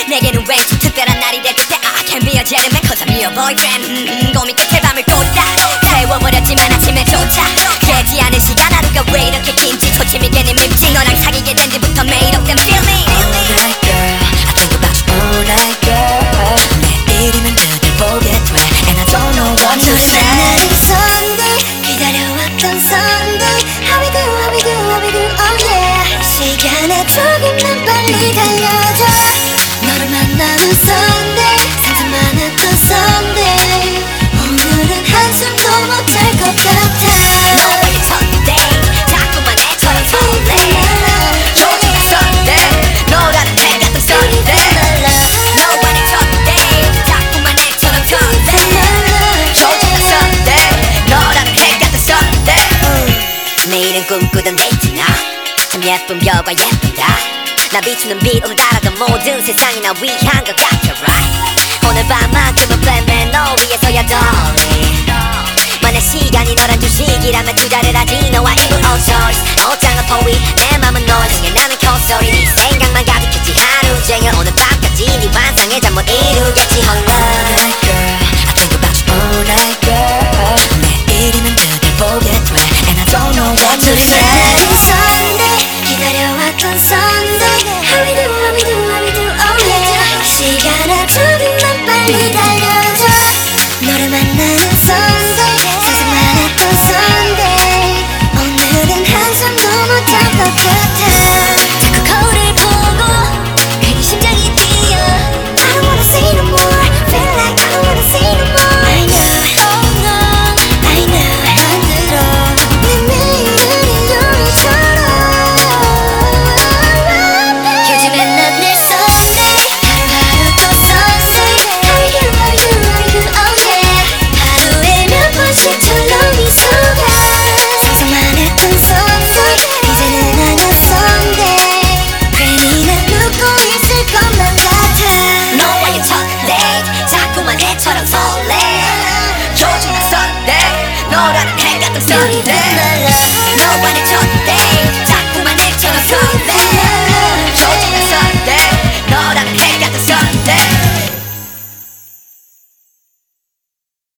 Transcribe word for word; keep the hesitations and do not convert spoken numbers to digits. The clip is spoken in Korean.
내게는 왠지 특별한 날이 될 듯해. I can be a gentleman cause I'm your boyfriend. 음, 고민 끝에 밤을 꽂다 태워버렸지만 아침에 도착. 되지 않은 시간 하루가 왜 이렇게 긴지 초침이 괜히 밉지. 너랑 사귀게 된 뒤부터 made up them feeling. All night girl, I think about you all night girl. 내일이면 그댈 보게 돼 And I don't know what to say. 만나는 Sunday 기다려왔던 Sunday. How we do, how we do, how we do, oh yeah. 시간에 조금만 빨리 달려줘. 너를 만나는 Sunday 상상 많았던 Sunday. 오늘은 한숨도 못 잘 것 같아. 너에게 Sunday 자꾸만 애처럼 설레. 요즘은 Sunday 너라는 해 같은 Sunday. 너만의 Sunday 자꾸만 애처럼 설레. 요즘은 Sunday 너라는 해 같은 Sunday. 내일은 꿈꾸던 데이트나 참 예쁜 별과 예쁘다. 나 비추는 빛 오늘따라도 모든 세상이 나 위한 것 같아 right. 오늘 밤만큼은 plan 너 위해서야 darling. 만약 시간이 너란 주식이라면 투자를 하지. 너와 이룰 all choice 옷장은 포위 내 맘은 널 향해 나는 콧소리. 네 생각만 가득했지 하루 종일 오늘 밤까지 네 환상에 잠 못 이루겠지 홀라.